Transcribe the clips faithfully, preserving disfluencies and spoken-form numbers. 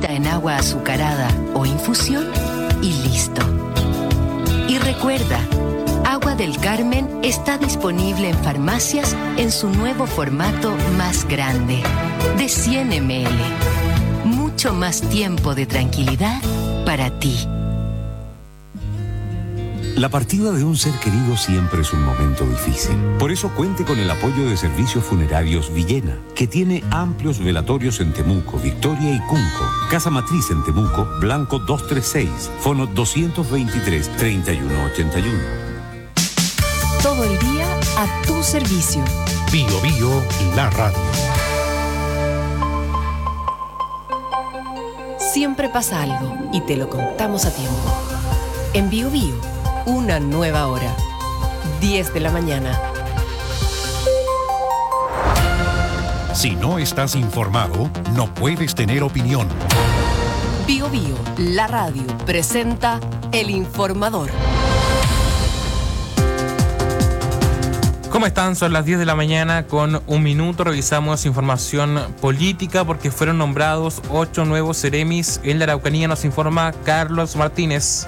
Diluída en agua azucarada o infusión y listo. Y recuerda, Agua del Carmen está disponible en farmacias en su nuevo formato más grande, de cien mililitros. Mucho más tiempo de tranquilidad para ti. La partida de un ser querido siempre es un momento difícil. Por eso cuente con el apoyo de Servicios Funerarios Villena, que tiene amplios velatorios en Temuco, Victoria y Cunco. Casa Matriz en Temuco, Blanco doscientos treinta y seis, fono doscientos veintitrés, treinta y uno ochenta y uno. Todo el día a tu servicio. Bio Bio, la radio. Siempre pasa algo y te lo contamos a tiempo. En Bio Bio, una nueva hora. diez de la mañana. Si no estás informado, no puedes tener opinión. Bio Bio, la radio, presenta El Informador. ¿Cómo están? Son las diez de la mañana con un minuto. Revisamos información política porque fueron nombrados ocho nuevos seremis en la Araucanía. Nos informa Carlos Martínez.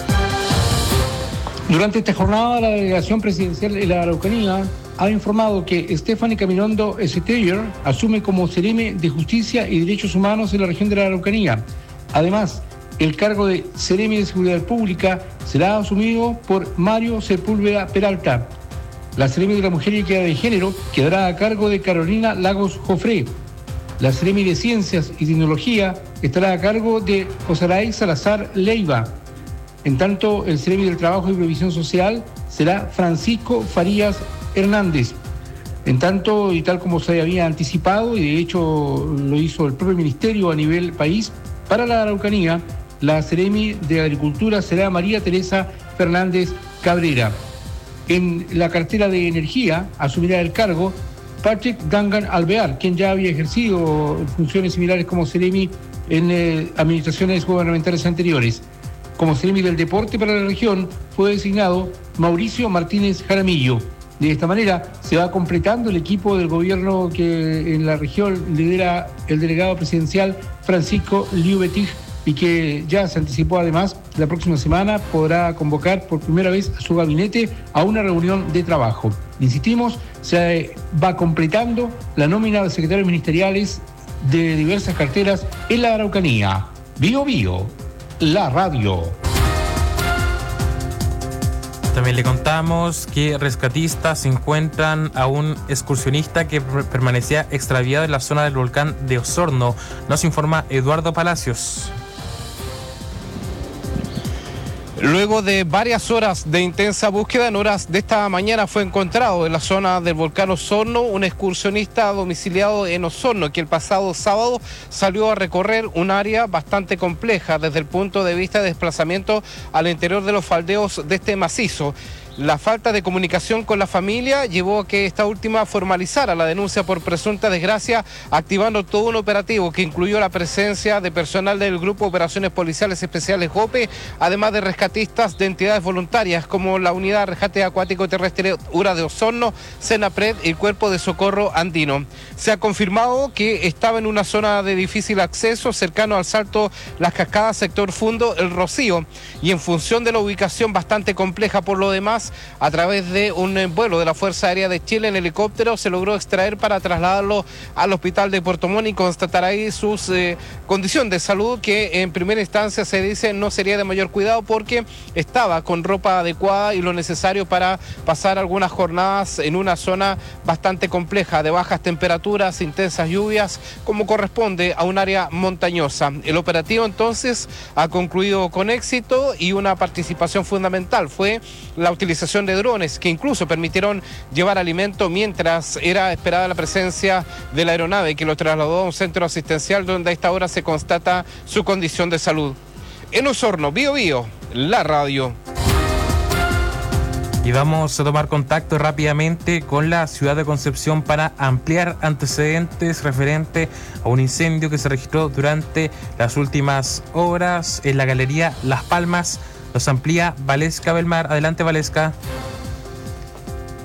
Durante esta jornada, la delegación presidencial de la Araucanía ha informado que Stephanie Camirondo Steyer asume como seremi de Justicia y Derechos Humanos en la región de la Araucanía. Además, el cargo de seremi de Seguridad Pública será asumido por Mario Sepúlveda Peralta. La seremi de la Mujer y Equidad de Género quedará a cargo de Carolina Lagos Jofré. La seremi de Ciencias y Tecnología estará a cargo de Josaray Salazar Leiva. En tanto, el seremi del Trabajo y Previsión Social será Francisco Farías Hernández. En tanto, y tal como se había anticipado, y de hecho lo hizo el propio Ministerio a nivel país, para la Araucanía, la seremi de Agricultura será María Teresa Fernández Cabrera. En la cartera de Energía asumirá el cargo Patrick Dangan Alvear, quien ya había ejercido funciones similares como seremi en eh, administraciones gubernamentales anteriores. Como seremi del Deporte para la región fue designado Mauricio Martínez Jaramillo. De esta manera se va completando el equipo del gobierno que en la región lidera el delegado presidencial Francisco Liubetig, y que ya se anticipó además, la próxima semana podrá convocar por primera vez a su gabinete a una reunión de trabajo. Insistimos, se va completando la nómina de secretarios ministeriales de diversas carteras en la Araucanía. Bio Bio, la radio. También le contamos que rescatistas encuentran a un excursionista que permanecía extraviado en la zona del volcán de Osorno. Nos informa Eduardo Palacios. Luego de varias horas de intensa búsqueda, en horas de esta mañana fue encontrado en la zona del volcán Osorno un excursionista domiciliado en Osorno que el pasado sábado salió a recorrer un área bastante compleja desde el punto de vista de desplazamiento al interior de los faldeos de este macizo. La falta de comunicación con la familia llevó a que esta última formalizara la denuncia por presunta desgracia, activando todo un operativo que incluyó la presencia de personal del Grupo de Operaciones Policiales Especiales GOPE, además de rescatistas de entidades voluntarias como la Unidad de Rescate Acuático Terrestre URA de Osorno, Senapred y el Cuerpo de Socorro Andino. Se ha confirmado que estaba en una zona de difícil acceso cercano al Salto Las Cascadas, sector Fundo El Rocío, y en función de la ubicación bastante compleja por lo demás, a través de un vuelo de la Fuerza Aérea de Chile en helicóptero se logró extraer para trasladarlo al hospital de Puerto Montt y constatar ahí su eh, condición de salud, que en primera instancia se dice no sería de mayor cuidado porque estaba con ropa adecuada y lo necesario para pasar algunas jornadas en una zona bastante compleja de bajas temperaturas, intensas lluvias, como corresponde a un área montañosa. El operativo entonces ha concluido con éxito y una participación fundamental fue la utilización de drones que incluso permitieron llevar alimento mientras era esperada la presencia de la aeronave que lo trasladó a un centro asistencial donde a esta hora se constata su condición de salud. En Osorno, Bio Bio, la radio. Y vamos a tomar contacto rápidamente con la ciudad de Concepción para ampliar antecedentes referente a un incendio que se registró durante las últimas horas en la Galería Las Palmas. Nos amplía Valesca Belmar. Adelante, Valesca.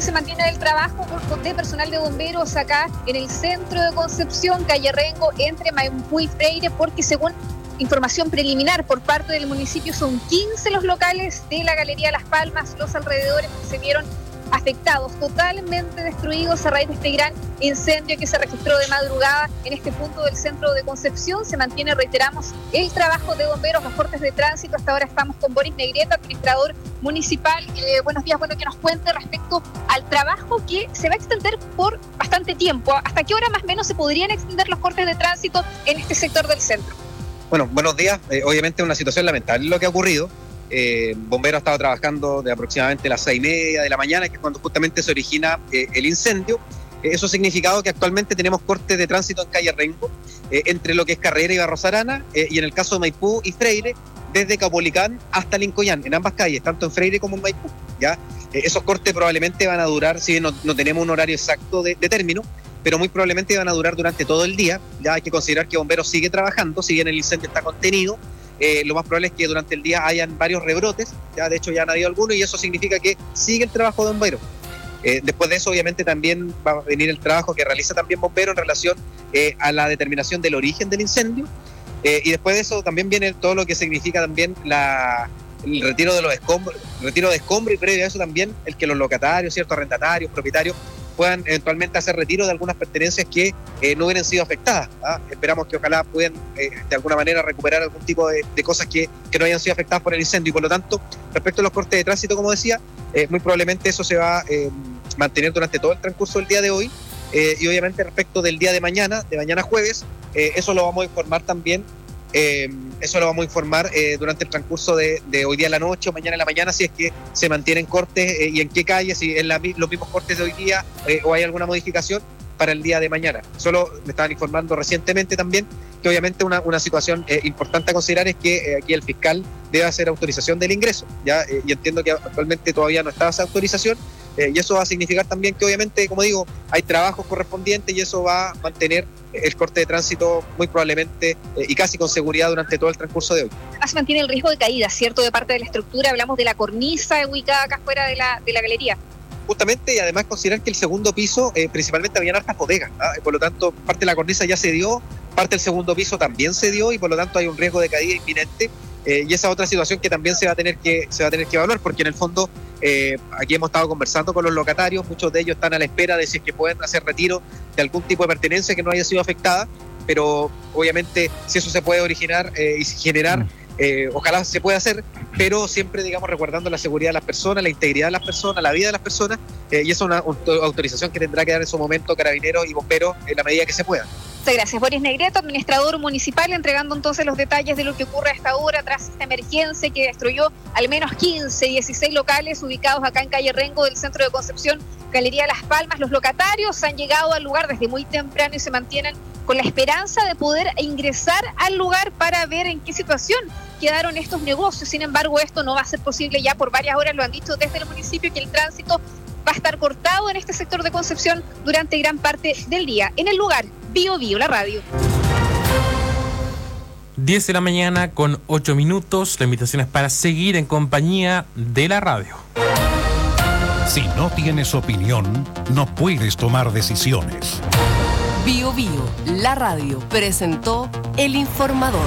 se mantiene el trabajo de personal de bomberos acá en el centro de Concepción, calle Rengo, entre Maipú y Freire, porque según información preliminar por parte del municipio son quince los locales de la Galería Las Palmas, los alrededores que se vieron afectados, totalmente destruidos a raíz de este gran incendio que se registró de madrugada en este punto del centro de Concepción. Se mantiene, reiteramos, el trabajo de bomberos, los cortes de tránsito. Hasta ahora estamos con Boris Negrete, administrador municipal. Eh, buenos días, bueno, que nos cuente respecto al trabajo que se va a extender por bastante tiempo. ¿Hasta qué hora más o menos se podrían extender los cortes de tránsito en este sector del centro? Bueno, buenos días. Eh, obviamente una situación lamentable lo que ha ocurrido. Eh, Bombero ha estado trabajando de aproximadamente las seis y media de la mañana, que es cuando justamente se origina eh, el incendio. Eh, eso ha significado que actualmente tenemos cortes de tránsito en calle Rengo, eh, entre lo que es Carrera y Barros Arana, eh, y en el caso de Maipú y Freire, desde Caupolicán hasta Lincoyán, en ambas calles, tanto en Freire como en Maipú. ¿ya? Eh, esos cortes probablemente van a durar, si bien no, no tenemos un horario exacto de, de término, pero muy probablemente van a durar durante todo el día. Ya hay que considerar que Bomberos sigue trabajando, si bien el incendio está contenido. Eh, lo más probable es que durante el día hayan varios rebrotes, ya de hecho ya han habido algunos, y eso significa que sigue el trabajo de bomberos. Eh, después de eso, obviamente, también va a venir el trabajo que realiza también Bomberos en relación eh, a la determinación del origen del incendio, eh, y después de eso también viene todo lo que significa también la, el retiro de los escombros, retiro de escombros, y previo a eso también el que los locatarios, ciertos arrendatarios, propietarios, puedan eventualmente hacer retiro de algunas pertenencias que eh, no hubieran sido afectadas. ¿ah? Esperamos que ojalá puedan eh, de alguna manera recuperar algún tipo de, de cosas que, que no hayan sido afectadas por el incendio, y por lo tanto, respecto a los cortes de tránsito, como decía, eh, muy probablemente eso se va a eh, mantener durante todo el transcurso del día de hoy, eh, y obviamente respecto del día de mañana, de mañana jueves, eh, eso lo vamos a informar también. Eh, eso lo vamos a informar eh, durante el transcurso de, de hoy día en la noche o mañana en la mañana, si es que se mantienen cortes eh, y en qué calles, si en la, los mismos cortes de hoy día eh, o hay alguna modificación para el día de mañana. Solo me estaban informando recientemente también que obviamente una, una situación eh, importante a considerar es que eh, aquí el fiscal debe hacer autorización del ingreso, ¿ya? Eh, y entiendo que actualmente todavía no está esa autorización, eh, y eso va a significar también que obviamente, como digo, hay trabajos correspondientes y eso va a mantener el corte de tránsito muy probablemente eh, y casi con seguridad durante todo el transcurso de hoy. Se mantiene el riesgo de caída, ¿cierto?, de parte de la estructura. Hablamos de la cornisa ubicada acá fuera de la, de la galería. Justamente, y además considerar que el segundo piso eh, principalmente habían hartas bodegas, ¿ah? Por lo tanto, parte de la cornisa ya se dio, parte del segundo piso también se dio, y por lo tanto hay un riesgo de caída inminente. Eh, y esa otra situación que también se va a tener que se va a tener que evaluar, porque en el fondo eh, aquí hemos estado conversando con los locatarios, muchos de ellos están a la espera de si es que pueden hacer retiro de algún tipo de pertenencia que no haya sido afectada, pero obviamente si eso se puede originar eh, y generar, eh, ojalá se pueda hacer, pero siempre, digamos, resguardando la seguridad de las personas, la integridad de las personas, la vida de las personas, eh, y eso es una autorización que tendrá que dar en su momento Carabineros y Bomberos en la medida que se pueda. Muchas gracias. Boris Negrete, administrador municipal, entregando entonces los detalles de lo que ocurre a esta hora tras esta emergencia que destruyó al menos quince, dieciséis locales ubicados acá en calle Rengo del centro de Concepción, Galería Las Palmas. Los locatarios han llegado al lugar desde muy temprano y se mantienen con la esperanza de poder ingresar al lugar para ver en qué situación quedaron estos negocios. Sin embargo, esto no va a ser posible ya por varias horas, lo han dicho desde el municipio, que el tránsito va a estar cortado en este sector de Concepción durante gran parte del día. En el lugar, Bio Bio, la radio. diez de la mañana con ocho minutos. La invitación es para seguir en compañía de la radio. Si no tienes opinión, no puedes tomar decisiones. Bio Bio, la radio, presentó El Informador.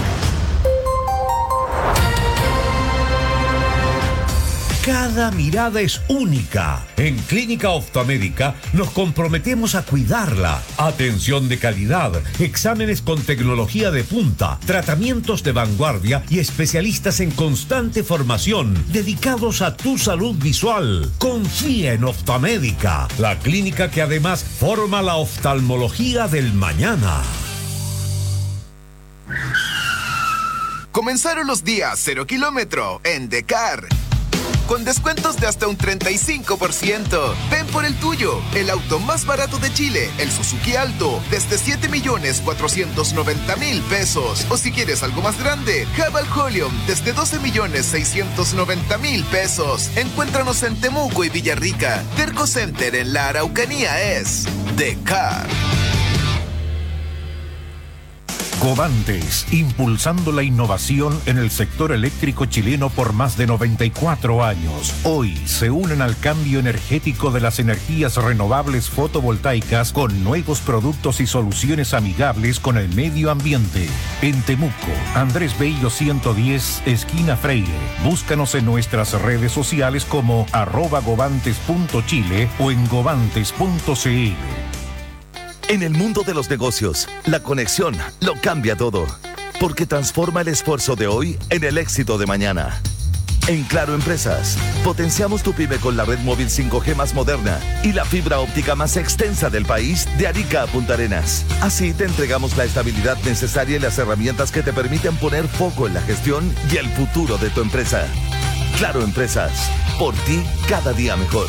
Cada mirada es única. En Clínica Oftalmédica nos comprometemos a cuidarla. Atención de calidad, exámenes con tecnología de punta, tratamientos de vanguardia y especialistas en constante formación dedicados a tu salud visual. Confía en Oftalmédica, la clínica que además forma la oftalmología del mañana. Comenzaron los días cero kilómetro en Decar, con descuentos de hasta un treinta y cinco por ciento. Ven por el tuyo, el auto más barato de Chile, el Suzuki Alto, desde siete millones cuatrocientos noventa mil pesos. O si quieres algo más grande, Haval Holium, desde doce millones seiscientos noventa mil pesos. Encuéntranos en Temuco y Villarrica. Terco Center en la Araucanía es Decar. Covantes, impulsando la innovación en el sector eléctrico chileno por más de noventa y cuatro años. Hoy se unen al cambio energético de las energías renovables fotovoltaicas con nuevos productos y soluciones amigables con el medio ambiente. En Temuco, Andrés Bello ciento diez, esquina Freire. Búscanos en nuestras redes sociales como arroba govantes punto chile o en govantes punto cl. En el mundo de los negocios, la conexión lo cambia todo, porque transforma el esfuerzo de hoy en el éxito de mañana. En Claro Empresas, potenciamos tu pyme con la red móvil cinco G más moderna y la fibra óptica más extensa del país de Arica a Punta Arenas. Así te entregamos la estabilidad necesaria y las herramientas que te permiten poner foco en la gestión y el futuro de tu empresa. Claro Empresas, por ti cada día mejor.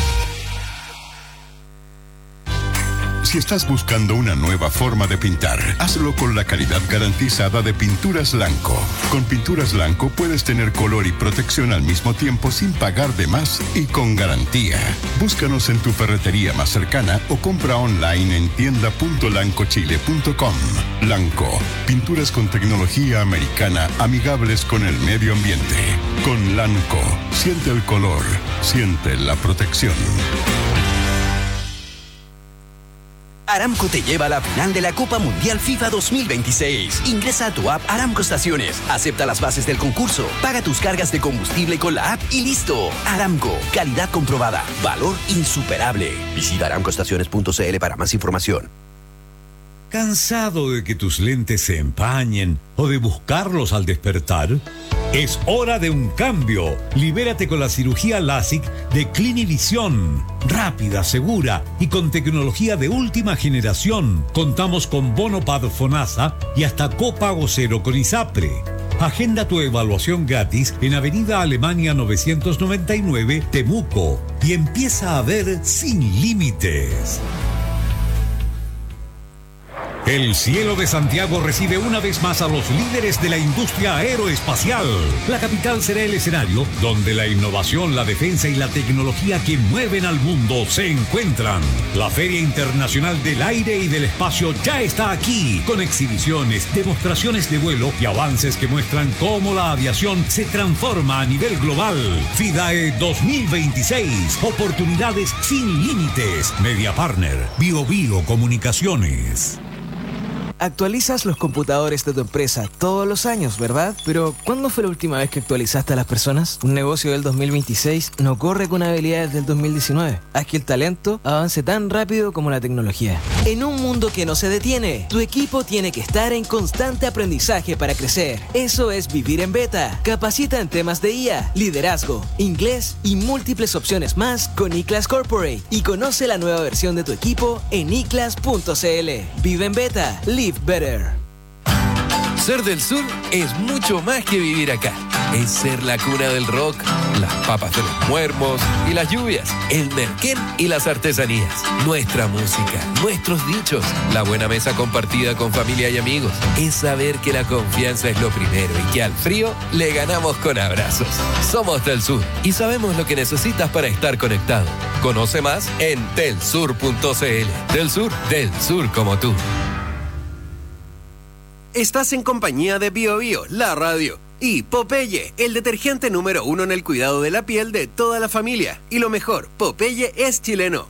Si estás buscando una nueva forma de pintar, hazlo con la calidad garantizada de Pinturas Lanco. Con Pinturas Lanco puedes tener color y protección al mismo tiempo sin pagar de más y con garantía. Búscanos en tu ferretería más cercana o compra online en tienda punto lanco chile punto com. Lanco, pinturas con tecnología americana amigables con el medio ambiente. Con Lanco, siente el color, siente la protección. Aramco te lleva a la final de la Copa Mundial FIFA dos mil veintiséis. Ingresa a tu app Aramco Estaciones, acepta las bases del concurso, paga tus cargas de combustible con la app y listo. Aramco, calidad comprobada, valor insuperable. Visita aramco estaciones punto cl para más información. ¿Cansado de que tus lentes se empañen o de buscarlos al despertar? Es hora de un cambio. Libérate con la cirugía LASIK de Clinivisión. Rápida, segura y con tecnología de última generación. Contamos con bono Pad FONASA y hasta copago cero con ISAPRE. Agenda tu evaluación gratis en Avenida Alemania novecientos noventa y nueve, Temuco, y empieza a ver sin límites. El cielo de Santiago recibe una vez más a los líderes de la industria aeroespacial. La capital será el escenario donde la innovación, la defensa y la tecnología que mueven al mundo se encuentran. La Feria Internacional del Aire y del Espacio ya está aquí, con exhibiciones, demostraciones de vuelo y avances que muestran cómo la aviación se transforma a nivel global. FIDAE dos mil veintiséis, oportunidades sin límites. Media Partner, Bio Bio Comunicaciones. Actualizas los computadores de tu empresa todos los años, ¿verdad? Pero ¿cuándo fue la última vez que actualizaste a las personas? Un negocio del dos mil veintiséis no corre con habilidades del dos mil diecinueve. Haz que el talento avance tan rápido como la tecnología. En un mundo que no se detiene, tu equipo tiene que estar en constante aprendizaje para crecer. Eso es vivir en beta. Capacita en temas de I A, liderazgo, inglés y múltiples opciones más con iClass Corporate. Y conoce la nueva versión de tu equipo en i class punto cl. Vive en beta. Live better. Ser del sur es mucho más que vivir acá. Es ser la cuna del rock, las papas de los muermos y las lluvias, el merquén y las artesanías, nuestra música, nuestros dichos, la buena mesa compartida con familia y amigos. Es saber que la confianza es lo primero y que al frío le ganamos con abrazos. Somos del sur y sabemos lo que necesitas para estar conectado. Conoce más en telsur punto cl. Del sur, del sur como tú. Estás en compañía de Bio Bio, la radio, y Popeye, el detergente número uno en el cuidado de la piel de toda la familia. Y lo mejor, Popeye es chileno.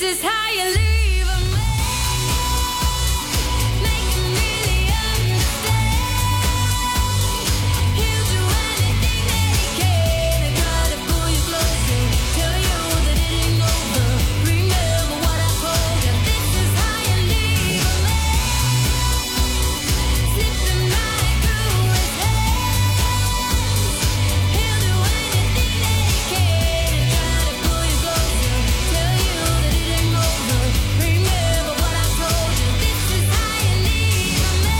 is how you leave a man. Make him really understand. He'll do anything that he can to try to pull you closer. Tell you that it ain't over. Remember what I told you. This is how you leave a man. Slipping right through his hands. He'll do anything that he can to try to pull you closer. Tell you that it ain't over. Remember what I told you. This is how you leave a man.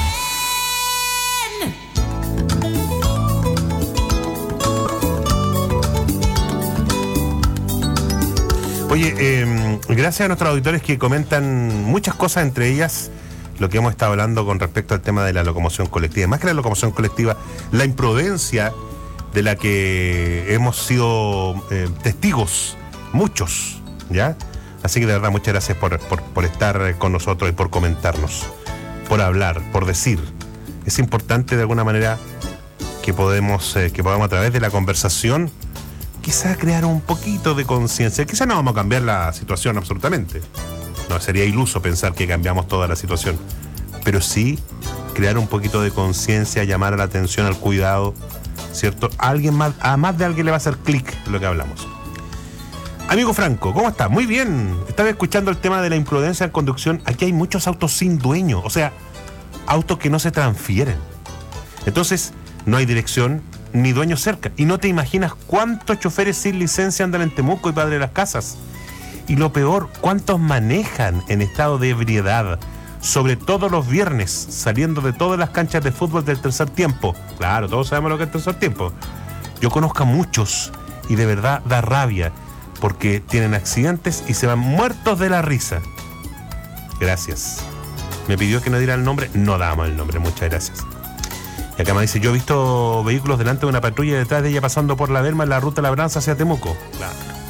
Oye, eh, gracias a nuestros auditores que comentan muchas cosas, entre ellas lo que hemos estado hablando con respecto al tema de la locomoción colectiva. Más que la locomoción colectiva, la imprudencia de la que hemos sido eh, testigos, muchos, ¿ya? Así que de verdad, muchas gracias por, por, por estar con nosotros y por comentarnos, por hablar, por decir. Es importante de alguna manera que podemos, eh, que podamos a través de la conversación quizá crear un poquito de conciencia. Quizá no vamos a cambiar la situación absolutamente. No, sería iluso pensar que cambiamos toda la situación. Pero sí crear un poquito de conciencia, llamar a la atención, al cuidado, ¿cierto? A alguien más, a más de alguien le va a hacer clic lo que hablamos. Amigo Franco, ¿cómo está? Muy bien. Estaba escuchando el tema de la imprudencia en conducción. Aquí hay muchos autos sin dueño, o sea, autos que no se transfieren. Entonces, no hay dirección ni dueño cerca. Y no te imaginas cuántos choferes sin licencia andan en Temuco y Padre de las Casas. Y lo peor, cuántos manejan en estado de ebriedad, sobre todo los viernes, saliendo de todas las canchas de fútbol del tercer tiempo. Claro, todos sabemos lo que es el tercer tiempo. Yo conozco a muchos y de verdad da rabia, porque tienen accidentes y se van muertos de la risa. Gracias. Me pidió que no diera el nombre, no damos el nombre, muchas gracias. Y acá me dice, yo he visto vehículos delante de una patrulla y detrás de ella pasando por la Berma en la ruta Labranza hacia Temuco. Claro.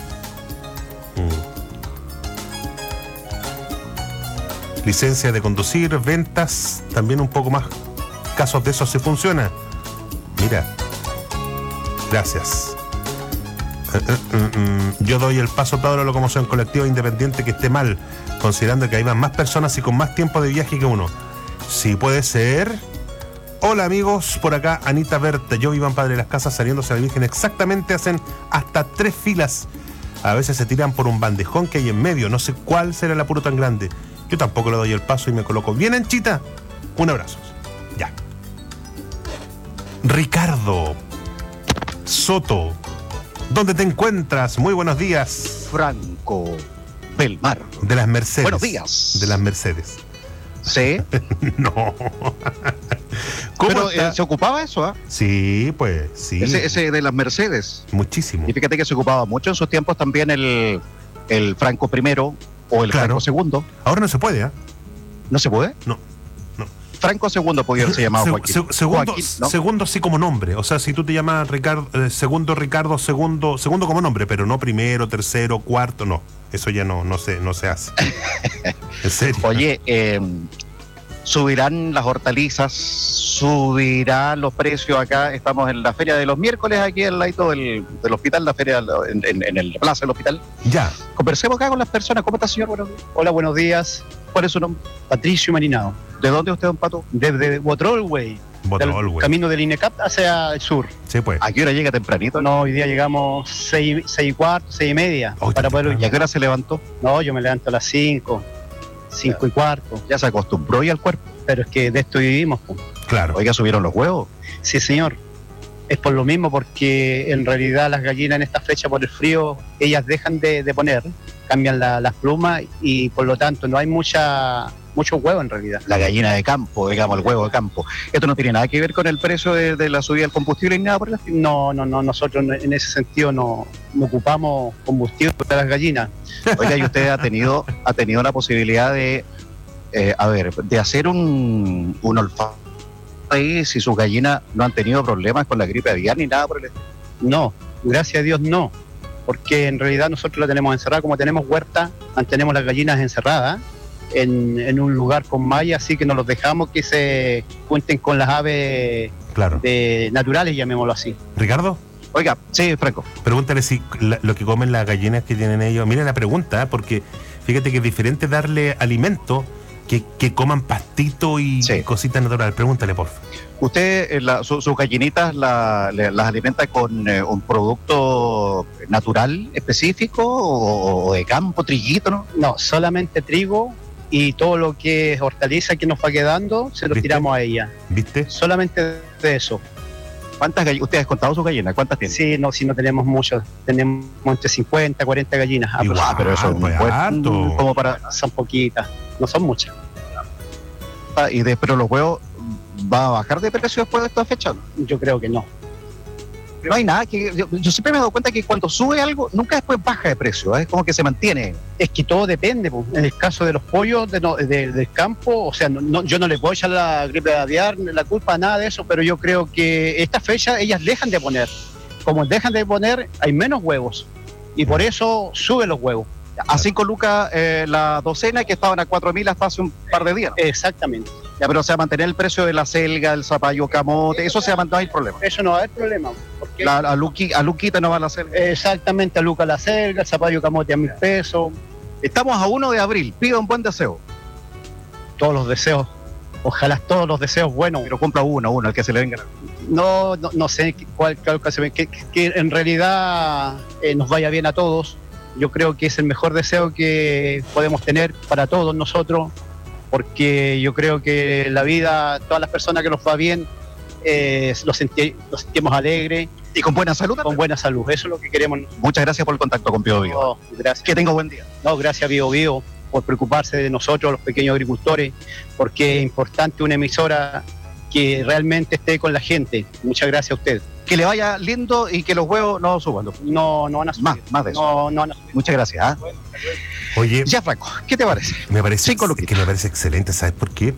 Mm. Licencia de conducir, ventas, también un poco más casos de eso si funciona. Mira. Gracias. Uh, uh, uh, uh. Yo doy el paso a toda la locomoción colectiva independiente que esté mal, considerando que hay más personas y con más tiempo de viaje que uno. Sí, puede ser. Hola amigos, por acá Anita Berta. Yo vivo en Padre de las Casas, saliéndose a la Virgen exactamente, hacen hasta tres filas. A veces se tiran por un bandejón que hay en medio. No sé cuál será el apuro tan grande. Yo tampoco le doy el paso y me coloco bien anchita. Un abrazo. Ya. Ricardo Soto, ¿dónde te encuentras? Muy buenos días. Franco Belmar. De las Mercedes. Buenos días. De las Mercedes. ¿Sí? No. Pero eh, se ocupaba eso, ¿eh? Sí, pues, sí. Ese, ese de las Mercedes. Muchísimo. Y fíjate que se ocupaba mucho en sus tiempos también el, el Franco primero o el claro. Franco segundo. Ahora no se puede, ¿eh? ¿No se puede? No. no. Franco segundo podía ser llamado se, Joaquín. Se, segundo, Joaquín, ¿no? Segundo sí como nombre. O sea, si tú te llamas Ricardo, eh, segundo Ricardo, segundo, segundo como nombre, pero no primero, tercero, cuarto, no. Eso ya no, no, se, no se hace. En serio. Oye, eh, subirán las hortalizas, subirán los precios acá. Estamos en la feria de los miércoles, aquí al lado del, del hospital, la feria en, en, en el plaza del hospital. Ya. Conversemos acá con las personas. ¿Cómo está, señor? Buenos días. Hola, buenos días. ¿Cuál es su nombre? Patricio Marinado. ¿De dónde usted, don Pato? Desde Botrolway. Botrolway. Camino del INECAP hacia el sur. Sí, pues. ¿A qué hora llega tempranito? No, hoy día llegamos seis, seis y cuarto, seis y media. Oh, para poder... ¿Y a qué hora se levantó? No, yo me levanto a las cinco, cinco ya. y cuarto. Ya se acostumbró y al cuerpo. Pero es que de esto vivimos. Pues. Claro. Oiga, ¿subieron los huevos? Sí, señor. Es por lo mismo, porque en realidad las gallinas en esta fecha por el frío, ellas dejan de, de poner, cambian la, las plumas y por lo tanto no hay mucha mucho huevo en realidad. La gallina de campo, digamos, el huevo de campo. Esto no tiene nada que ver con el precio de, de la subida del combustible ni nada por el estilo. No, no, no, nosotros en ese sentido no, no ocupamos combustible para las gallinas. Oiga, y usted ha tenido, ha tenido la posibilidad de, eh, a ver, de hacer un, un olfato ahí, si sus gallinas no han tenido problemas con la gripe aviar ni nada por el estilo. No, gracias a Dios no, porque en realidad nosotros la tenemos encerrada, como tenemos huerta, mantenemos las gallinas encerradas en, en un lugar con malla, así que no los dejamos que se cuenten con las aves claro. de, naturales, llamémoslo así. ¿Ricardo? Oiga, sí, Franco. Pregúntale si la, lo que comen las gallinas que tienen ellos. Mira la pregunta, ¿eh? Porque Fíjate que es diferente darle alimento que, que coman pastito y sí. cositas naturales. Pregúntale, por favor. ¿Usted eh, la, su, sus gallinitas la, le, las alimenta con eh, un producto natural específico o, o de campo, triguito, no? No, solamente trigo y todo lo que es hortaliza que nos va quedando, se lo ¿Viste? tiramos a ella. ¿Viste? Solamente de eso. ¿Cuántas gallinas? ¿Usted ha contado sus gallinas? ¿Cuántas tiene? Sí, no, si no tenemos muchos. Tenemos entre cincuenta, cuarenta gallinas. Igual, ah, pero eso es pues, muy harto. Como para... Son poquitas, no son muchas. Ah, y de, pero los huevos, ¿va a bajar de precio después de esta fecha? Yo creo que no. No hay nada que... Yo, yo siempre me he dado cuenta que cuando sube algo, nunca después baja de precio, ¿eh? Es como que se mantiene. Es que todo depende, pues. En el caso de los pollos de no, de, del campo, o sea, no, no, yo no le puedo echar la gripe aviar, la culpa a nada de eso, pero yo creo que esta fecha ellas dejan de poner. Como dejan de poner, hay menos huevos. Y por eso suben los huevos. A cinco lucas eh, la docena, que estaban a cuatro mil hasta hace un par de días, ¿no? Exactamente. Ya, pero se va a mantener el precio de la selga, el zapallo camote, eso se va a mantener, no hay problema. Eso no va a haber problema. Porque La, a, Luqui, a Luquita no va a la selga. Exactamente, a Luca la selga, el zapallo camote a mil pesos. Estamos a uno de abril, pida un buen deseo. Todos los deseos, ojalá todos los deseos buenos. Pero cumpla uno, uno, el que se le venga. No, no, no sé cuál, cuál que se ve, que, que en realidad eh, nos vaya bien a todos. Yo creo que es el mejor deseo que podemos tener para todos nosotros, porque yo creo que la vida, todas las personas que nos va bien, eh, los, senti los sentimos alegres. Y con buena salud. Con buena salud, eso es lo que queremos. Muchas gracias por el contacto con Bio Bio. No, gracias. Que tenga buen día. No, gracias Bio Bio por preocuparse de nosotros, los pequeños agricultores, porque es importante una emisora que realmente esté con la gente. Muchas gracias a usted. Que le vaya lindo y que los huevos no suban. No, no van a subir. Más, más de eso. No, no van a subir. Muchas gracias. ¿eh? Bueno, Oye, ya Franco, ¿qué te parece? Me parece Cinco que me parece excelente, ¿sabes por qué?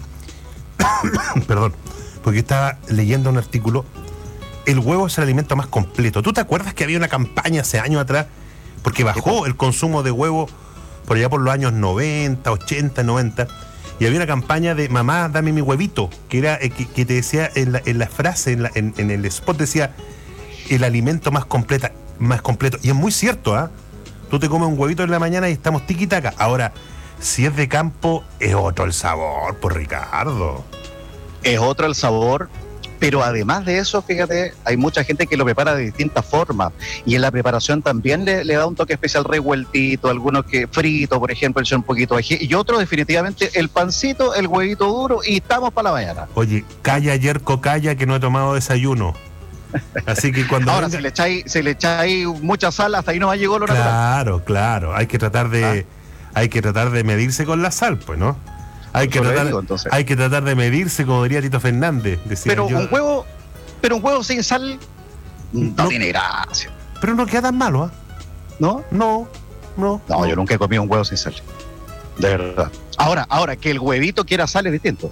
Perdón, porque estaba leyendo un artículo. El huevo es el alimento más completo. ¿Tú te acuerdas que había una campaña hace años atrás? Porque bajó el consumo de huevo por allá por los años noventa, ochenta, noventa. Y había una campaña de mamá, dame mi huevito, que era eh, que, que te decía en la, en la frase, en, la, en, en el spot decía el alimento más completa, más completo. Y es muy cierto, ¿ah? ¿eh? Tú te comes un huevito en la mañana y estamos tiquitaca. Ahora, si es de campo, es otro el sabor, por Ricardo. Es otro el sabor, pero además de eso, fíjate, hay mucha gente que lo prepara de distintas formas. Y en la preparación también le, le da un toque especial revueltito, algunos que frito, por ejemplo, echan un poquito de ají. Y otros, definitivamente, el pancito, el huevito duro, y estamos para la mañana. Oye, calla yerco, calla, que no he tomado desayuno. Así que cuando ahora venga... si le echáis si le echáis mucha sal, hasta ahí no va a llegar lo natural. Claro, claro, hay que tratar de ah. hay que tratar de medirse con la sal, pues, ¿no? Hay que tratar digo, hay que tratar de medirse, como diría Tito Fernández. Pero yo. un huevo, pero un huevo sin sal no, no tiene gracia. Pero no queda tan malo, ¿ah? ¿eh? ¿No? No, no. No, yo nunca he comido un huevo sin sal. De verdad. Ahora, ahora que el huevito quiera sal es distinto.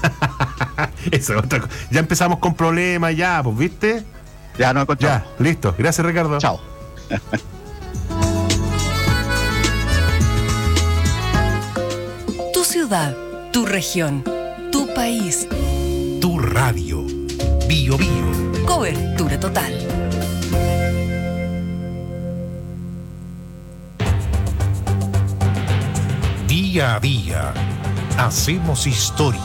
Eso es otra cosa. Ya empezamos con problemas, ya, pues, ¿viste? Ya no encontramos. Ya, listo. Gracias, Ricardo. Chao. Tu ciudad, tu región, tu país. Tu radio. Bio Bio. Cobertura total. Día a día. Hacemos historia.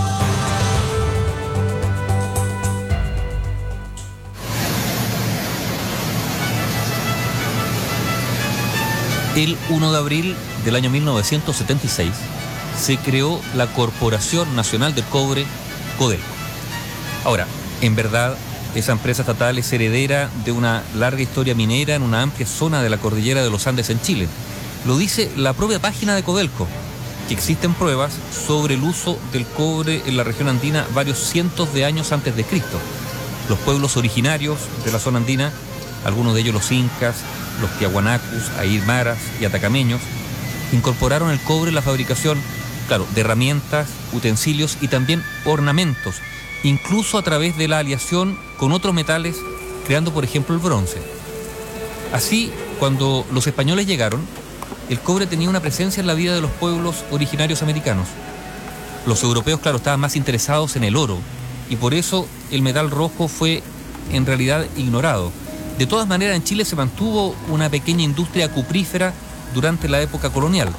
El uno de abril del año mil novecientos setenta y seis se creó la Corporación Nacional del Cobre, Codelco. Ahora, en verdad, esa empresa estatal es heredera de una larga historia minera en una amplia zona de la cordillera de los Andes en Chile. Lo dice la propia página de Codelco, que existen pruebas sobre el uso del cobre en la región andina varios cientos de años antes de Cristo. Los pueblos originarios de la zona andina, algunos de ellos los incas, los tiahuanacus, aymara y atacameños, incorporaron el cobre en la fabricación, claro, de herramientas, utensilios y también ornamentos, incluso a través de la aleación con otros metales, creando por ejemplo el bronce. Así, cuando los españoles llegaron, el cobre tenía una presencia en la vida de los pueblos originarios americanos. Los europeos, claro, estaban más interesados en el oro, y por eso el metal rojo fue en realidad ignorado. De todas maneras, en Chile se mantuvo una pequeña industria cuprífera durante la época colonial.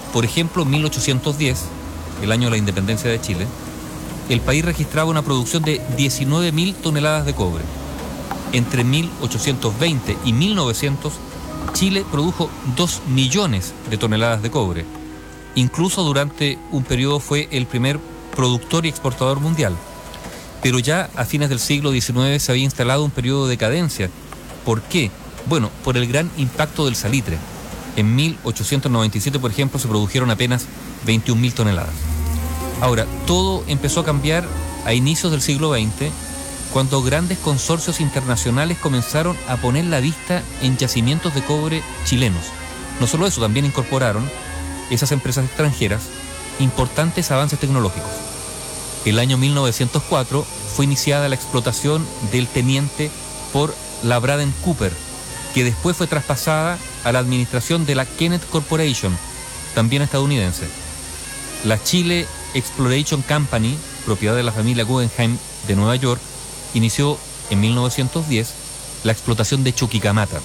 Por ejemplo, en mil ochocientos diez, el año de la independencia de Chile, el país registraba una producción de diecinueve mil toneladas de cobre. Entre mil ochocientos veinte y mil novecientos, Chile produjo dos millones de toneladas de cobre. Incluso durante un periodo fue el primer productor y exportador mundial. Pero ya a fines del siglo diecinueve se había instalado un periodo de decadencia. ¿Por qué? Bueno, por el gran impacto del salitre. En mil ochocientos noventa y siete, por ejemplo, se produjeron apenas veintiún mil toneladas. Ahora, todo empezó a cambiar a inicios del siglo veinte, cuando grandes consorcios internacionales comenzaron a poner la vista en yacimientos de cobre chilenos. No solo eso, también incorporaron esas empresas extranjeras importantes avances tecnológicos. El año mil novecientos cuatro fue iniciada la explotación del Teniente por la Braden Cooper, que después fue traspasada a la administración de la Kenneth Corporation, también estadounidense. La Chile Exploration Company, propiedad de la familia Guggenheim de Nueva York, inició en mil novecientos diez la explotación de Chuquicamata.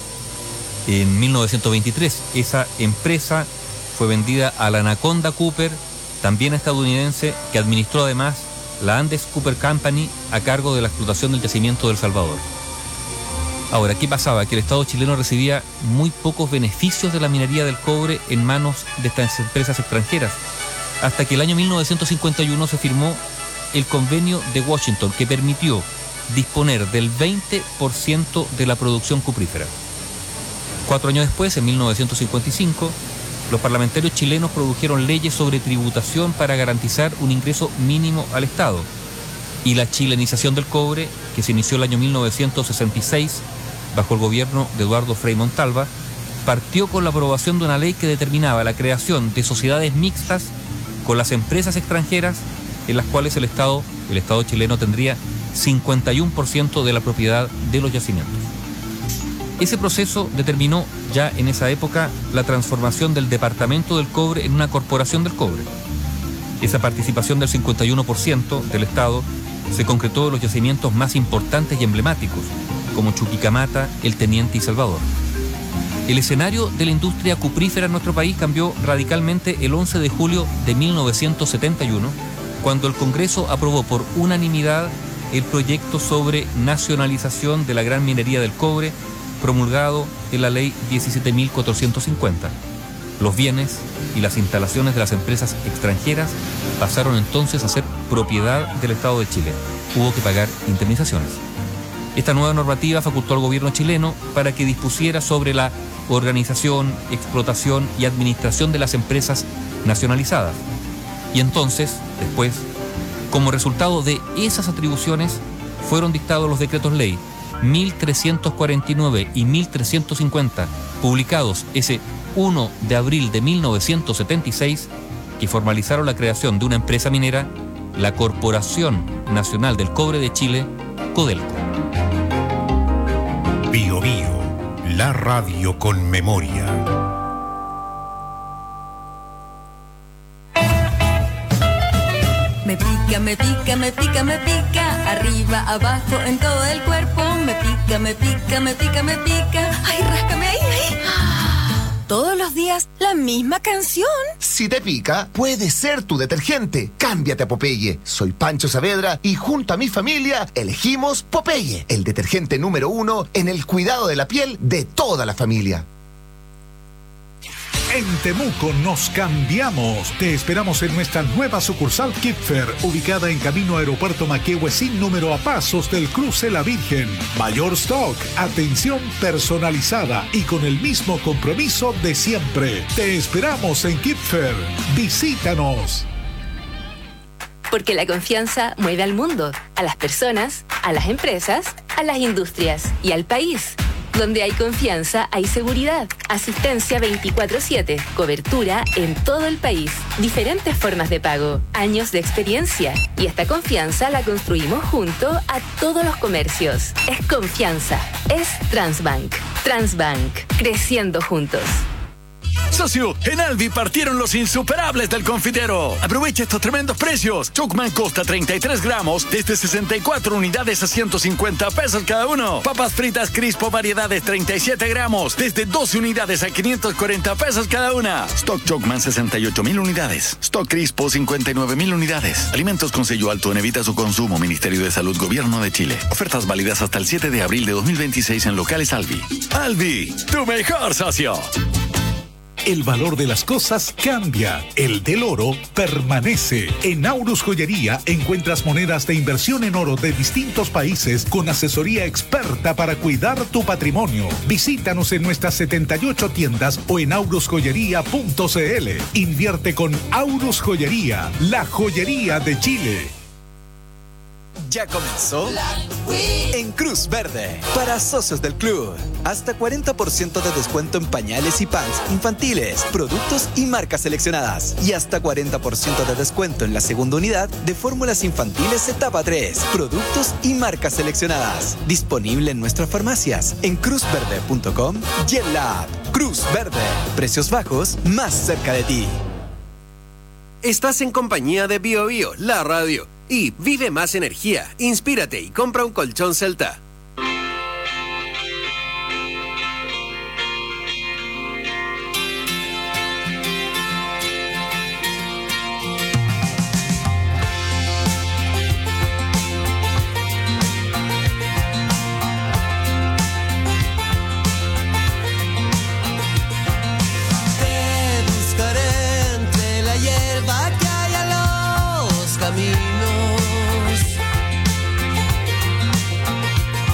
En mil novecientos veintitrés, esa empresa fue vendida a la Anaconda Cooper, también estadounidense, que administró además la Andes Cooper Company a cargo de la explotación del yacimiento del Salvador. Ahora, ¿qué pasaba? Que el Estado chileno recibía muy pocos beneficios de la minería del cobre en manos de estas empresas extranjeras, hasta que el año mil novecientos cincuenta y uno se firmó el Convenio de Washington, que permitió disponer del veinte por ciento de la producción cuprífera. Cuatro años después, en mil novecientos cincuenta y cinco, los parlamentarios chilenos produjeron leyes sobre tributación para garantizar un ingreso mínimo al Estado. Y la chilenización del cobre, que se inició el año mil novecientos sesenta y seis, bajo el gobierno de Eduardo Frei Montalva, partió con la aprobación de una ley que determinaba la creación de sociedades mixtas con las empresas extranjeras, en las cuales el Estado, el Estado chileno tendría cincuenta y uno por ciento de la propiedad de los yacimientos. Ese proceso determinó ya en esa época la transformación del Departamento del Cobre en una corporación del cobre. Esa participación del cincuenta y uno por ciento del Estado se concretó en los yacimientos más importantes y emblemáticos, como Chuquicamata, El Teniente y Salvador. El escenario de la industria cuprífera en nuestro país cambió radicalmente el once de julio de mil novecientos setenta y uno, cuando el Congreso aprobó por unanimidad el proyecto sobre nacionalización de la gran minería del cobre, promulgado en la Ley diecisiete mil cuatrocientos cincuenta. Los bienes y las instalaciones de las empresas extranjeras pasaron entonces a ser propiedad del Estado de Chile. Hubo que pagar indemnizaciones. Esta nueva normativa facultó al gobierno chileno para que dispusiera sobre la organización, explotación y administración de las empresas nacionalizadas. Y entonces, después, como resultado de esas atribuciones, fueron dictados los decretos ley mil trescientos cuarenta y nueve y mil trescientos cincuenta, publicados ese primero de abril de mil novecientos setenta y seis, que formalizaron la creación de una empresa minera, la Corporación Nacional del Cobre de Chile, Codelco. Bio Bio, la radio con memoria. Me pica, me pica, me pica, me pica, arriba, abajo, en todo el cuerpo. Me pica, me pica, me pica, me pica. Ay, ráscame ahí, ahí. Todos los días la misma canción. Si te pica, puede ser tu detergente. Cámbiate a Popeye. Soy Pancho Saavedra y junto a mi familia elegimos Popeye, el detergente número uno en el cuidado de la piel de toda la familia. En Temuco nos cambiamos. Te esperamos en nuestra nueva sucursal Kipfer, ubicada en camino Aeropuerto Maquehue sin número a pasos del cruce La Virgen. Mayor stock, atención personalizada y con el mismo compromiso de siempre. Te esperamos en Kipfer. Visítanos. Porque la confianza mueve al mundo, a las personas, a las empresas, a las industrias y al país. Donde hay confianza, hay seguridad. Asistencia veinticuatro siete. Cobertura en todo el país. Diferentes formas de pago. Años de experiencia. Y esta confianza la construimos junto a todos los comercios. Es confianza. Es Transbank. Transbank. Creciendo juntos. Socio, en Albi partieron los insuperables del confitero. Aprovecha estos tremendos precios. Chocman Costa treinta y tres gramos desde sesenta y cuatro unidades a ciento cincuenta pesos cada uno. Papas fritas Crispo variedades treinta y siete gramos desde doce unidades a quinientos cuarenta pesos cada una. Stock Chocman sesenta y ocho mil unidades. Stock Crispo cincuenta y nueve mil unidades. Alimentos con sello alto en evita su consumo. Ministerio de Salud, Gobierno de Chile. Ofertas válidas hasta el siete de abril de dos mil veintiséis en locales Albi. Albi, tu mejor socio. El valor de las cosas cambia, el del oro permanece. En Aurus Joyería encuentras monedas de inversión en oro de distintos países con asesoría experta para cuidar tu patrimonio. Visítanos en nuestras setenta y ocho tiendas o en aurus joyería punto c l. Invierte con Aurus Joyería, la joyería de Chile. Ya comenzó en Cruz Verde para socios del club. Hasta cuarenta por ciento de descuento en pañales y pants infantiles, productos y marcas seleccionadas. Y hasta cuarenta por ciento de descuento en la segunda unidad de fórmulas infantiles etapa tres, productos y marcas seleccionadas. Disponible en nuestras farmacias, en cruz verde punto com y en la app Cruz Verde. Precios bajos más cerca de ti. Estás en compañía de Bio Bio, la radio. Y vive más energía, inspírate y compra un colchón Celta. Te buscaré entre la hierba que hay a los caminos.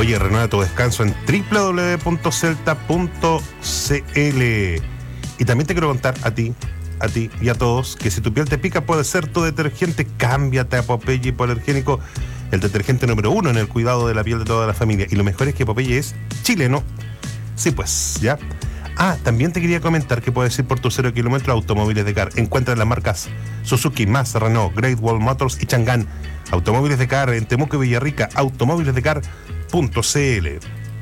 Oye, renueva tu descanso en doble u doble u doble u punto celta punto c l. Y también te quiero contar a ti, a ti y a todos, que si tu piel te pica puede ser tu detergente. Cámbiate a Popeye Hipoalergénico, el detergente número uno en el cuidado de la piel de toda la familia. Y lo mejor es que Popeye es chileno. Sí, pues, ¿ya? Ah, también te quería comentar que puedes ir por tu cero kilómetro a Automóviles de Car. Encuentra las marcas Suzuki, Mazda, Renault, Great Wall Motors y Chang'an. Automóviles de Car en Temuco y Villarrica. automóviles de car punto c l.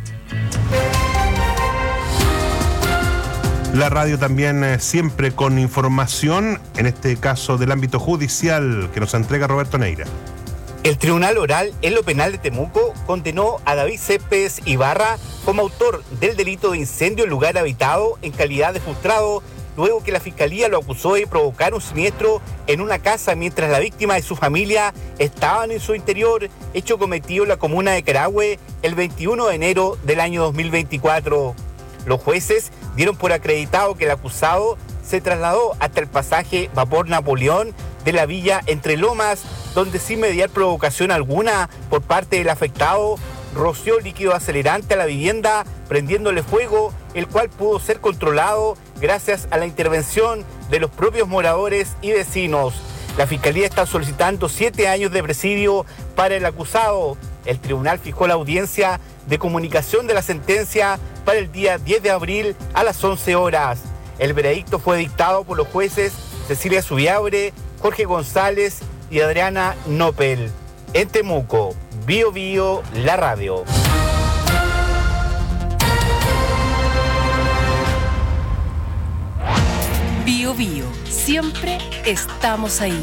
La radio también eh, siempre con información, en este caso del ámbito judicial, que nos entrega Roberto Neira. El Tribunal Oral en lo Penal de Temuco condenó a David Céspedes Ibarra como autor del delito de incendio en lugar habitado en calidad de frustrado, luego que la Fiscalía lo acusó de provocar un siniestro en una casa mientras la víctima y su familia estaban en su interior, hecho cometido en la comuna de Carahue el veintiuno de enero del año dos mil veinticuatro. Los jueces dieron por acreditado que el acusado se trasladó hasta el pasaje Vapor Napoleón de la villa Entre Lomas, donde sin mediar provocación alguna por parte del afectado, roció líquido acelerante a la vivienda, prendiéndole fuego, el cual pudo ser controlado gracias a la intervención de los propios moradores y vecinos. La Fiscalía está solicitando siete años de presidio para el acusado. El tribunal fijó la audiencia de comunicación de la sentencia para el día diez de abril a las once horas. El veredicto fue dictado por los jueces Cecilia Subiabre, Jorge González y Adriana Nopel. En Temuco, Bio Bio, la radio. Bio Bio, siempre estamos ahí.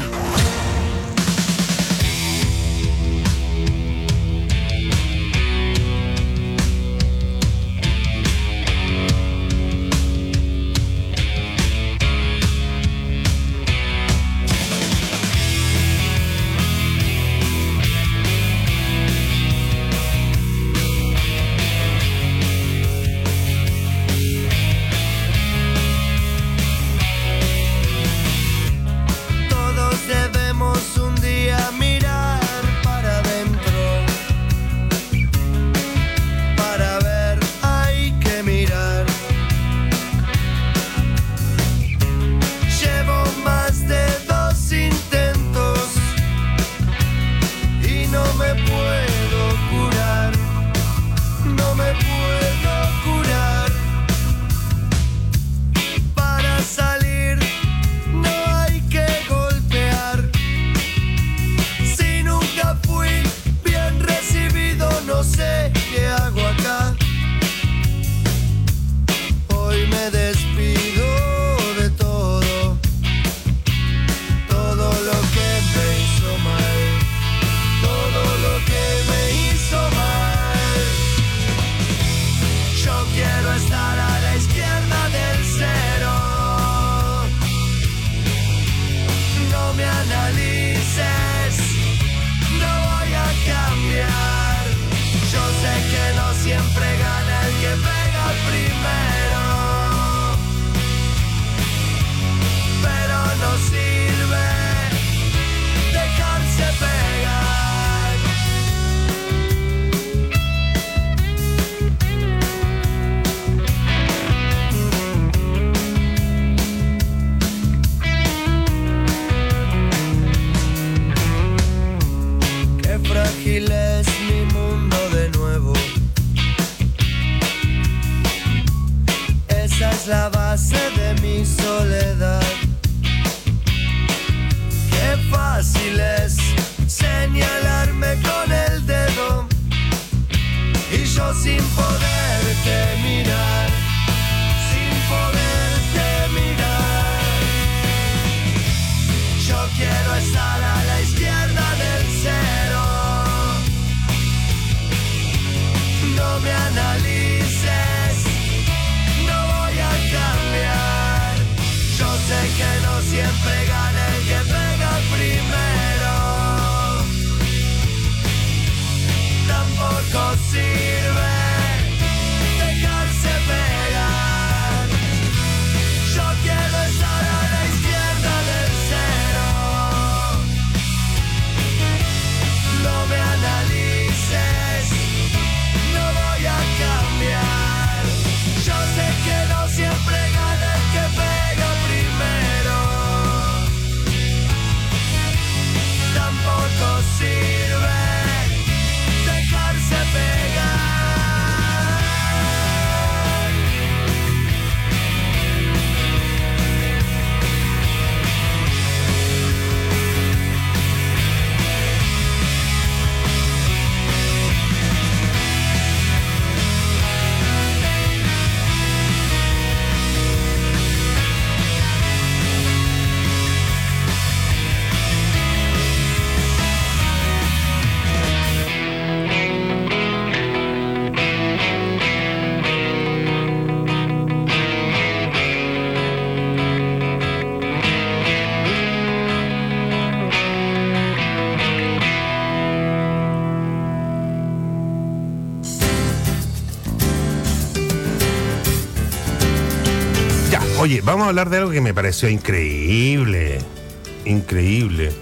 No me analices, no Oye, vamos a hablar de algo que me pareció increíble. Increíble.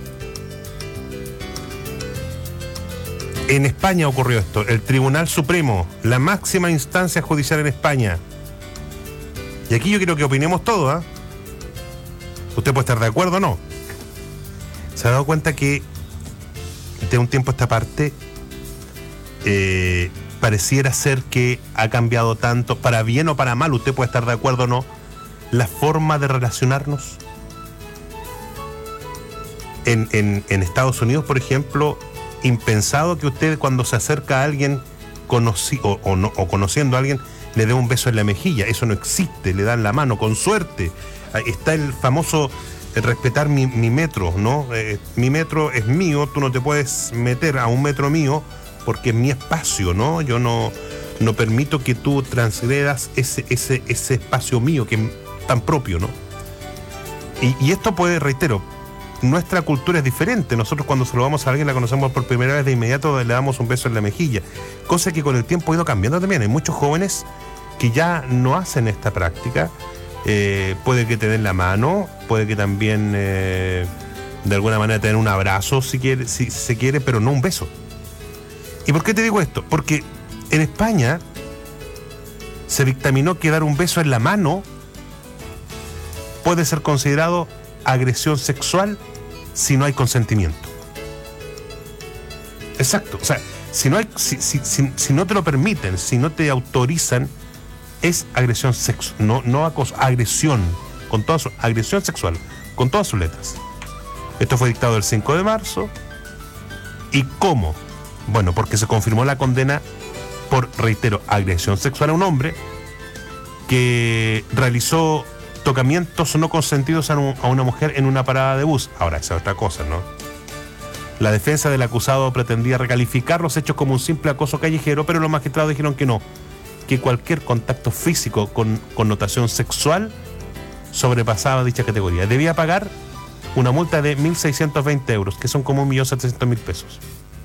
En España ocurrió esto. El Tribunal Supremo, la máxima instancia judicial en España. Y aquí yo quiero que opinemos todos, ¿ah? Usted puede estar de acuerdo o no. ¿Se ha dado cuenta que de un tiempo a esta parte eh, pareciera ser que ha cambiado tanto, para bien o para mal, usted puede estar de acuerdo o no, la forma de relacionarnos? En, en, en Estados Unidos, por ejemplo, impensado que usted, cuando se acerca a alguien conoci o, o, no, o conociendo a alguien, le dé un beso en la mejilla. Eso no existe. Le dan la mano, con suerte. Ahí está el famoso eh, respetar mi, mi metro, ¿no? Eh, mi metro es mío, tú no te puedes meter a un metro mío porque es mi espacio, ¿no? Yo no, no permito que tú transgredas ese, ese, ese espacio mío que es tan propio, ¿no? Y, y esto puede, reitero, nuestra cultura es diferente. Nosotros cuando saludamos a alguien, la conocemos por primera vez, de inmediato le damos un beso en la mejilla, cosa que con el tiempo ha ido cambiando también. Hay muchos jóvenes que ya no hacen esta práctica. Eh, puede que te den la mano, puede que también eh, de alguna manera te den un abrazo si, quiere, si se quiere, pero no un beso. ¿Y por qué te digo esto? Porque en España se dictaminó que dar un beso en la mano puede ser considerado agresión sexual si no hay consentimiento. Exacto. O sea, si no hay, si, si, si, si no te lo permiten, si no te autorizan, es agresión sexual, no, no acoso, agresión, con todas su, agresión sexual, con todas sus letras. Esto fue dictado el cinco de marzo. ¿Y cómo? Bueno, porque se confirmó la condena por, reitero, agresión sexual a un hombre que realizó tocamientos no consentidos a, un, a una mujer en una parada de bus. Ahora, esa es otra cosa, ¿no? La defensa del acusado pretendía recalificar los hechos como un simple acoso callejero, pero los magistrados dijeron que no, que cualquier contacto físico con connotación sexual sobrepasaba dicha categoría. Debía pagar una multa de mil seiscientos veinte euros, que son como un millón setecientos mil pesos.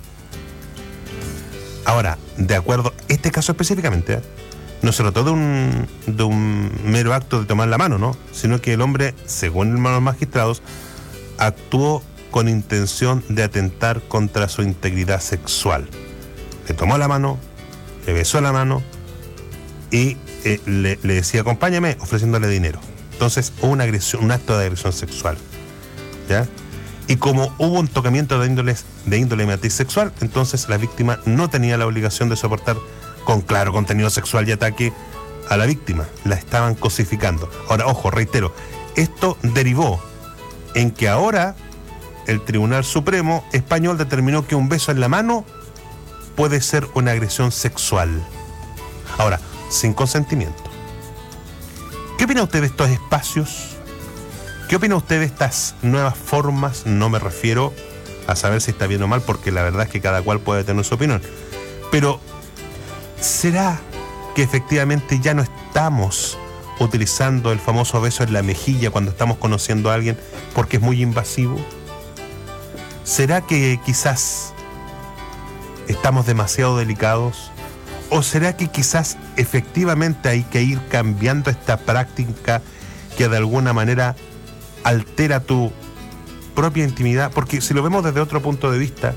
Ahora, de acuerdo, este caso específicamente, ¿eh? No se trató de un, de un mero acto de tomar la mano, ¿no? Sino que el hombre, según los magistrados, actuó con intención de atentar contra su integridad sexual. Le tomó la mano, le besó la mano y eh, le, le decía acompáñame, ofreciéndole dinero. Entonces hubo una agresión, un acto de agresión sexual, ¿ya? Y como hubo un tocamiento de índole, de índole matiz sexual, entonces la víctima no tenía la obligación de soportar con claro contenido sexual y ataque a la víctima. La estaban cosificando. Ahora, ojo, reitero, esto derivó en que ahora el Tribunal Supremo español determinó que un beso en la mano puede ser una agresión sexual. Ahora, sin consentimiento. ¿Qué opina usted de estos espacios? ¿Qué opina usted de estas nuevas formas? No me refiero a saber si está bien o mal, porque la verdad es que cada cual puede tener su opinión. Pero ¿será que efectivamente ya no estamos utilizando el famoso beso en la mejilla cuando estamos conociendo a alguien porque es muy invasivo? ¿Será que quizás estamos demasiado delicados? ¿O será que quizás efectivamente hay que ir cambiando esta práctica que de alguna manera altera tu propia intimidad? Porque si lo vemos desde otro punto de vista,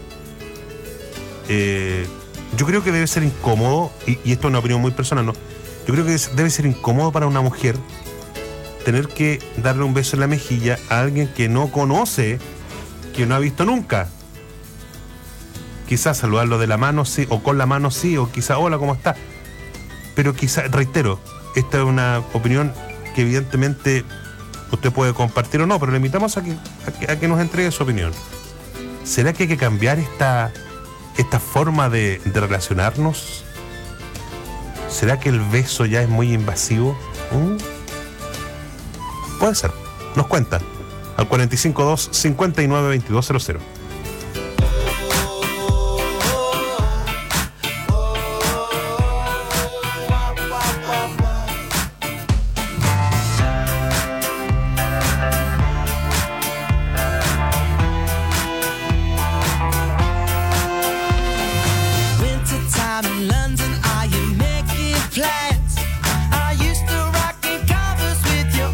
eh, yo creo que debe ser incómodo, y, y esto es una opinión muy personal, ¿no? Yo creo que debe ser incómodo para una mujer tener que darle un beso en la mejilla a alguien que no conoce, que no ha visto nunca. Quizás saludarlo de la mano sí, o con la mano sí, o quizás hola, ¿cómo está? Pero quizás, reitero, esta es una opinión que evidentemente usted puede compartir o no, pero le invitamos a que, a que, a que nos entregue su opinión. ¿Será que hay que cambiar esta, esta forma de, de relacionarnos? ¿Será que el beso ya es muy invasivo? ¿Mm? Puede ser. Nos cuentan al cuatro cinco dos, cinco nueve, veintidós cero cero. Plans. I used to rock in covers with your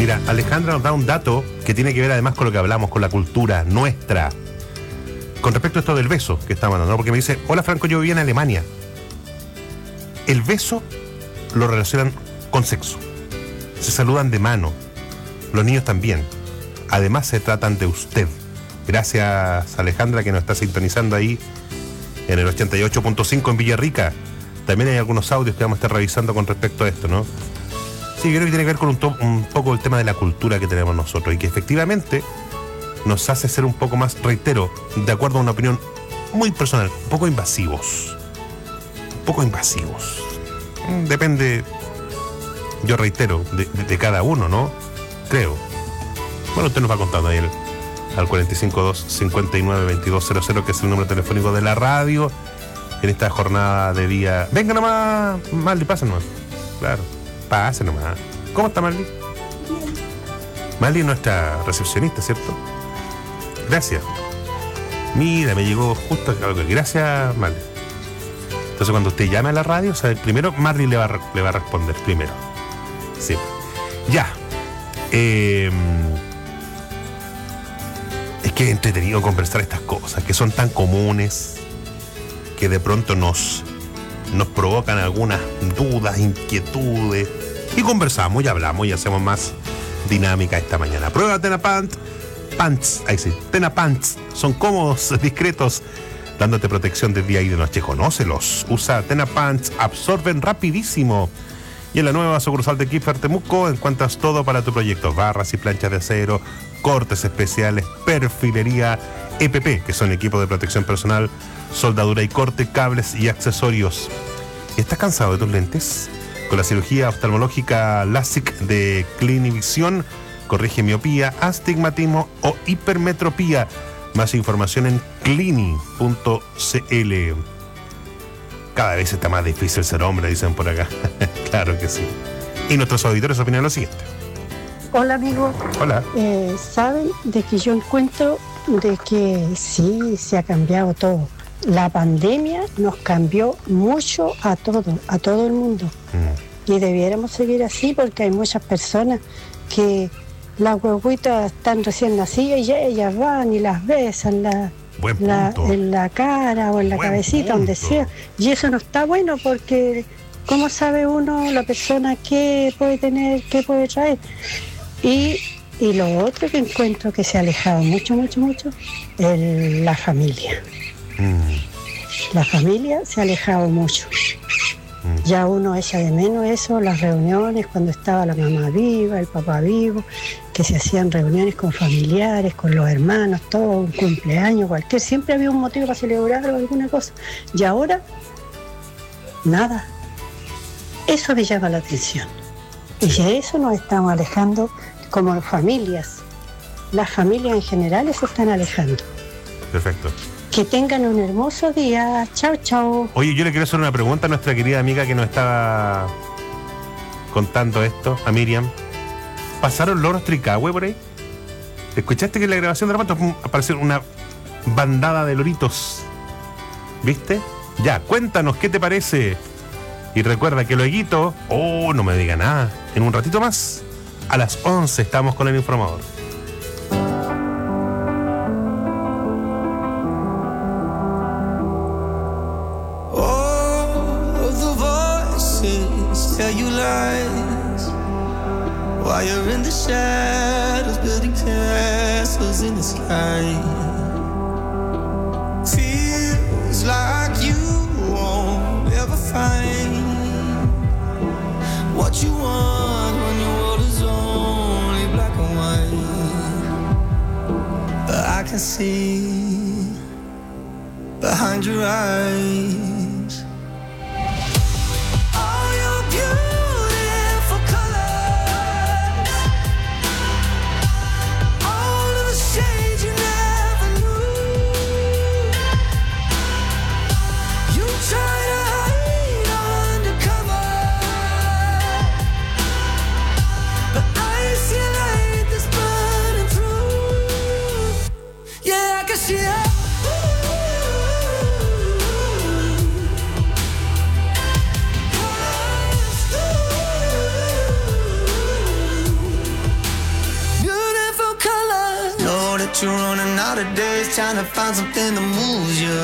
Mira, Alejandra nos da un dato que tiene que ver además con lo que hablamos, con la cultura nuestra. Con respecto a esto del beso que está mandando, ¿no? Porque me dice, hola Franco, yo vivía en Alemania. El beso lo relacionan con sexo. Se saludan de mano. Los niños también. Además se tratan de usted. Gracias Alejandra, que nos está sintonizando ahí en el ochenta y ocho punto cinco en Villarrica. También hay algunos audios que vamos a estar revisando con respecto a esto, ¿no? Sí, creo que tiene que ver con un, to- un poco el tema de la cultura que tenemos nosotros y que efectivamente nos hace ser un poco más, reitero, de acuerdo a una opinión muy personal, un poco invasivos. Un poco invasivos. Mm, Depende, yo reitero, de, de- de cada uno, ¿no? Creo. Bueno, usted nos va contando ahí el, al cuatro cinco dos, cinco nueve, veintidós cero cero, que es el número telefónico de la radio, en esta jornada de día. Venga nomás, Marley, pasa nomás. Claro, pase nomás. ¿Cómo está Marley? Marley es nuestra recepcionista, ¿cierto? Gracias. Mira, me llegó justo algo. Gracias, Marley. Entonces, cuando usted llame a la radio, sabe, primero Marley le va, a re- le va a responder primero. Sí. Ya. Eh, es que es entretenido conversar estas cosas que son tan comunes, que de pronto nos, nos provocan algunas dudas, inquietudes. Y conversamos y hablamos y hacemos más dinámica esta mañana. Prueba Tena Pants. Pants, ahí sí. Tena Pants. Son cómodos, discretos, dándote protección de día y de noche. Conócelos. Usa Tena Pants. Absorben rapidísimo. Y en la nueva sucursal de Kiffer Temuco encuentras todo para tu proyecto. Barras y planchas de acero, cortes especiales, perfilería, E P P, que son equipos de protección personal, soldadura y corte, cables y accesorios. ¿Estás cansado de tus lentes? Con la cirugía oftalmológica LASIK de Clinivision, corrige miopía, astigmatismo o hipermetropía. Más información en clini punto c l. Cada vez está más difícil ser hombre, dicen por acá. Claro que sí. Y nuestros auditores opinan lo siguiente. Hola amigos. Hola. Eh, Saben de que yo encuentro de que sí, se ha cambiado todo. La pandemia nos cambió mucho a todo, a todo el mundo. Mm. Y debiéramos seguir así porque hay muchas personas que las huevitas están recién nacidas y ellas van y las besan la, la- en la cara o en la cabecita, donde sea. Y eso no está bueno porque ¿cómo sabe uno la persona qué puede tener, qué puede traer? Y, y lo otro que encuentro que se ha alejado mucho, mucho, mucho, es la familia. La familia se ha alejado mucho. Ya uno echa de menos eso, las reuniones cuando estaba la mamá viva, el papá vivo, que se hacían reuniones con familiares, con los hermanos, todo, un cumpleaños, cualquier, siempre había un motivo para celebrar o alguna cosa. Y ahora, nada. Eso me llama la atención. Y de eso nos estamos alejando como familias. Las familias en general se están alejando. Perfecto. Que tengan un hermoso día. Chao, chao. Oye, yo le quiero hacer una pregunta a nuestra querida amiga que nos estaba contando esto, a Miriam. ¿Pasaron loros Tricahue por ahí? ¿Escuchaste que en la grabación de repente pum, apareció una bandada de loritos? ¿Viste? Ya, cuéntanos, ¿qué te parece? Y recuerda que lueguito, oh, no me diga nada, en un ratito más, a las once estamos con el informador. All of the voices tell you lies while you're in the shadows building castles in the sky. Feels like you won't ever find what you want when your world is only black and white. But I can see behind your eyes all your beautiful colors, all of the shades you never knew. You try to hide under cover, but I see a light that's burning through. Yeah, I can see it. you're running out of days trying to find something that moves you.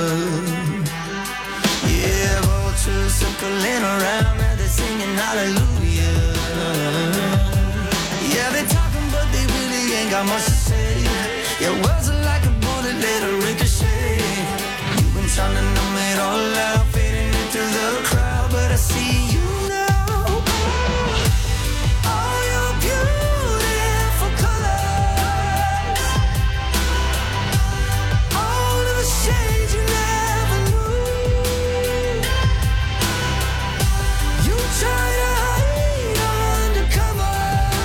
Yeah, vultures circling around and they're singing hallelujah. Yeah, they're talking but they really ain't got much to say. Yeah, words are like a bullet, let it ricochet. You've been trying to numb it all out, fading into the crowd, but I see you now. All your beautiful colors, all of the shades you never knew. You try to hide undercover,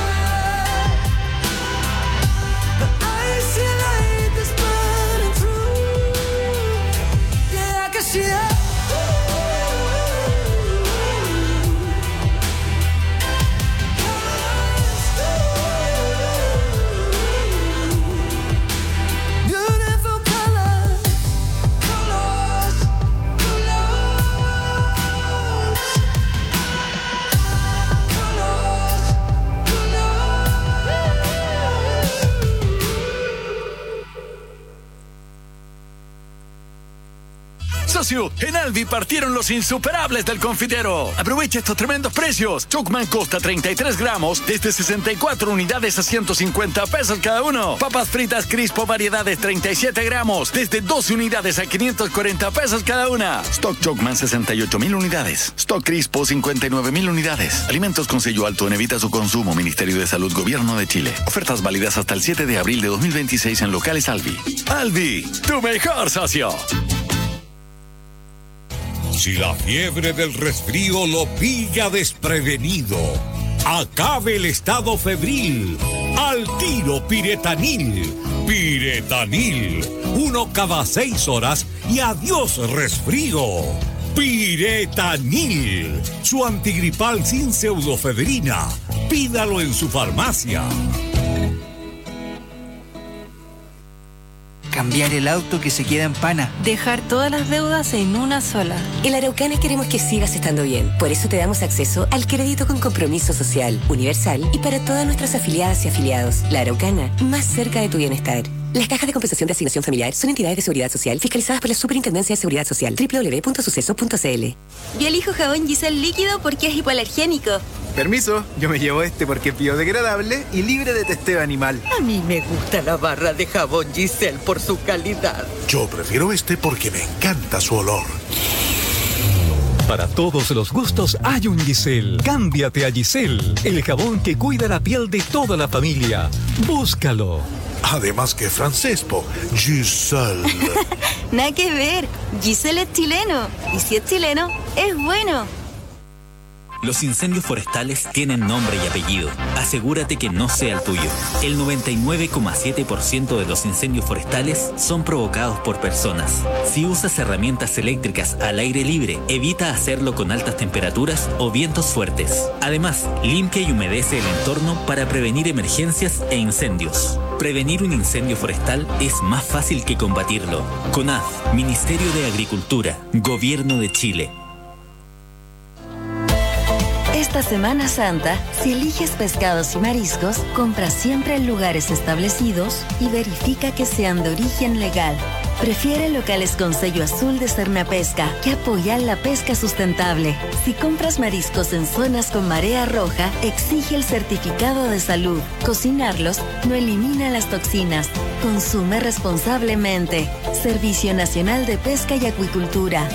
but I see a light that's burning through. Yeah, I can see it. Beautiful colors, colors, Socio, en Alvi partieron los insuperables del confitero. Aprovecha estos tremendos precios. Chocman Costa treinta y tres gramos desde sesenta y cuatro unidades a ciento cincuenta pesos cada uno. Papas fritas Crispo variedades treinta y siete gramos desde doce unidades a quinientos cuarenta pesos cada una. Stock Chocman sesenta y ocho mil unidades. Stock Crispo cincuenta y nueve mil unidades. Alimentos con sello alto en evita su consumo. Ministerio de Salud, Gobierno de Chile. Ofertas válidas hasta el siete de abril de dos mil veintiséis en locales Alvi. Alvi, tu mejor socio. Si la fiebre del resfrío lo pilla desprevenido, acabe el estado febril. Al tiro Piretanil. Piretanil. Uno cada seis horas y adiós resfrío. Piretanil. Su antigripal sin pseudofebrina. Pídalo en su farmacia. Cambiar el auto que se queda en pana. Dejar todas las deudas en una sola. En Araucana queremos que sigas estando bien. Por eso te damos acceso al crédito con compromiso social, universal y para todas nuestras afiliadas y afiliados. La Araucana, más cerca de tu bienestar. Las cajas de compensación de asignación familiar son entidades de seguridad social fiscalizadas por la Superintendencia de Seguridad Social. doble u doble u doble u punto suceso punto c l. Yo elijo jabón Giselle líquido porque es hipoalergénico. Permiso, yo me llevo este porque es biodegradable y libre de testeo animal. A mí me gusta la barra de jabón Giselle por su calidad. Yo prefiero este porque me encanta su olor. Para todos los gustos hay un Giselle. Cámbiate a Giselle, el jabón que cuida la piel de toda la familia. Búscalo. Además que francés, po. Giselle. Nada que ver. Giselle es chileno. Y si es chileno, es bueno. Los incendios forestales tienen nombre y apellido. Asegúrate que no sea el tuyo. El noventa y nueve coma siete por ciento de los incendios forestales son provocados por personas. Si usas herramientas eléctricas al aire libre, evita hacerlo con altas temperaturas o vientos fuertes. Además, limpia y humedece el entorno para prevenir emergencias e incendios. Prevenir un incendio forestal es más fácil que combatirlo. CONAF, Ministerio de Agricultura, Gobierno de Chile. Esta Semana Santa, si eliges pescados y mariscos, compra siempre en lugares establecidos y verifica que sean de origen legal. Prefiere locales con sello azul de Cernapesca, que apoyan la pesca sustentable. Si compras mariscos en zonas con marea roja, exige el certificado de salud. Cocinarlos no elimina las toxinas. Consume responsablemente. Servicio Nacional de Pesca y Acuicultura.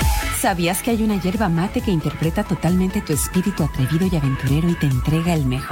¿Sabías que hay una hierba mate que interpreta totalmente tu espíritu atrevido y aventurero y te entrega el mejor